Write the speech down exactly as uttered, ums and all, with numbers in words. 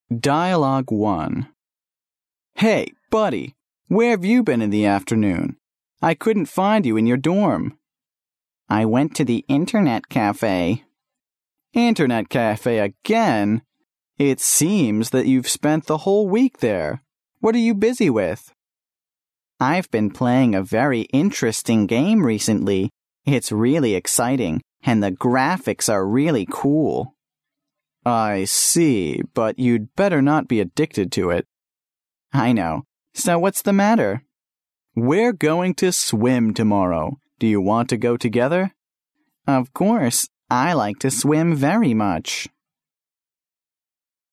Dialogue one. Hey, buddy, where have you been in the afternoon? I couldn't find you in your dorm. I went to the internet cafe. Internet cafe again? It seems that you've spent the whole week there. What are you busy with? I've been playing a very interesting game recently. It's really exciting, and the graphics are really cool. I see, but you'd better not be addicted to it. I know. So what's the matter? We're going to swim tomorrow. Do you want to go together? Of course. I like to swim very much.